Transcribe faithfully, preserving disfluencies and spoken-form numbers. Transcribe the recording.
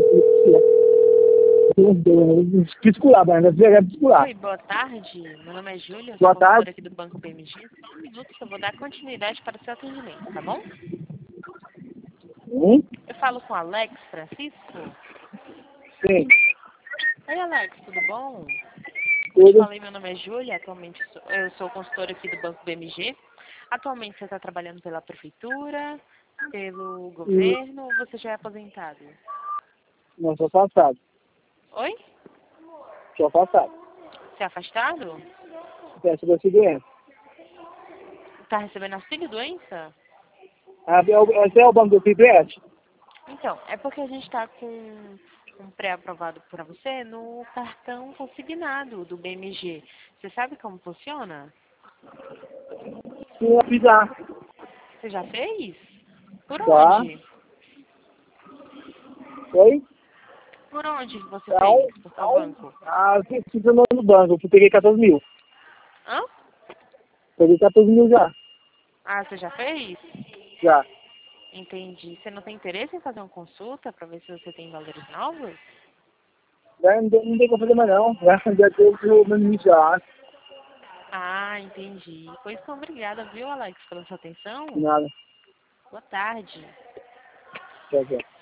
Piscular, Brenda, é piscular. Oi, boa tarde. Meu nome é Júlia, eu sou Boa tarde. consultora aqui do Banco B M G. Só um minuto que eu vou dar continuidade para o seu atendimento, tá bom? Hum? Eu falo com Alex Francisco. Sim, Oi, Alex, tudo bom? Eu te tudo. falei, meu nome é Júlia, atualmente sou, eu sou consultora aqui do Banco B M G. Atualmente você está trabalhando pela prefeitura, pelo E governo ou você já é aposentado? não sou afastado. Oi? Sou afastado. Você é afastado? Peço da seguinte. Está recebendo auxílio doença? Ah, é o- Esse é o banco do P B S? Então, é porque a gente está com um pré-aprovado para você no cartão consignado do B M G. Você sabe como funciona? Sim, eu fiz lá. Você já fez? Por Tá. onde? Oi? Por onde você Então, fez? Por qual banco? ah, eu fiz o nome do banco. Eu peguei quatorze mil. Hã? Peguei quatorze mil já. Ah, você já fez? Já. Entendi. Você não tem interesse em fazer uma consulta para ver se você tem valores novos? Já não tem, não tem como fazer mais não. Já, já teve o meu início já. Ah, entendi. Pois então, obrigada, viu, Alex, pela sua atenção. Nada. Boa tarde. Tchau, tchau.